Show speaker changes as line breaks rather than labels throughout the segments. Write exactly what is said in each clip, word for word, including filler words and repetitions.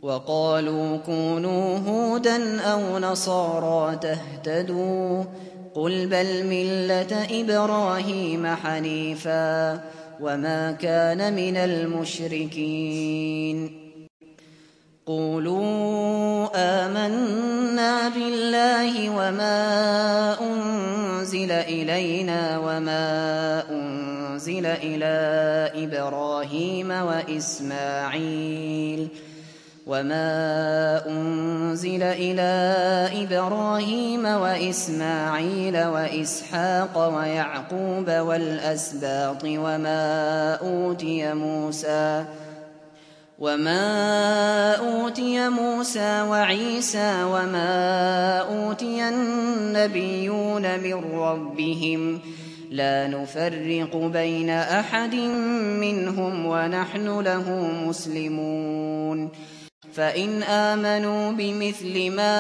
وقالوا كونوا هودا أو نصارى تهتدوا قل بل ملة إبراهيم حنيفا وما كان من المشركين قولوا آمنا بالله وما أنزل إلينا وما أنزل إلى إبراهيم وإسماعيل وما أنزل إلى إبراهيم وإسماعيل وإسحاق ويعقوب والأسباط وما أوتي موسى وما أوتي موسى وعيسى وما أوتي النبيون من ربهم لا نفرق بين أحد منهم ونحن له مسلمون فإن آمنوا بمثل ما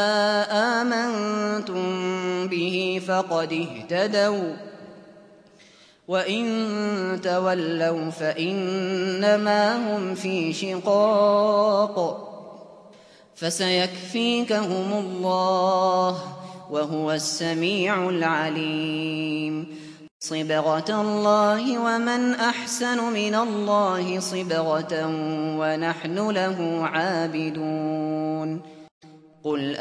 آمنتم به فقد اهتدوا وإن تولوا فإنما هم في شقاق فسيكفيكهم الله وهو السميع العليم صبغة الله ومن أحسن من الله صبغة ونحن له عابدون قل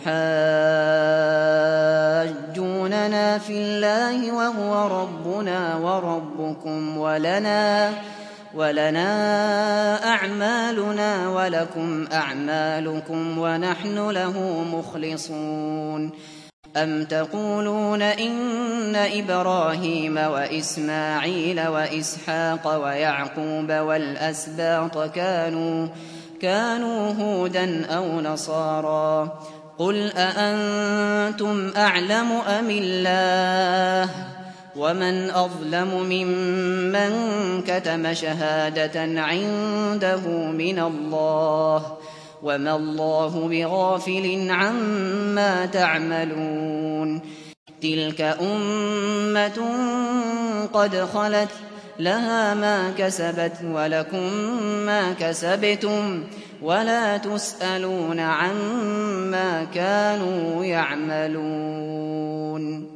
أتحاجوننا في الله وهو ربنا وربكم ولنا ولنا أعمالنا ولكم أعمالكم ونحن له مخلصون أم تقولون إن إبراهيم وإسماعيل وإسحاق ويعقوب والأسباط كانوا كانوا هودا أو نصارى قل أأنتم أعلم أم الله ومن أظلم ممن كتم شهادة عنده من الله وما الله بغافل عما تعملون تلك أمة قد خلت لها ما كسبت ولكم ما كسبتم ولا تسألون عما كانوا يعملون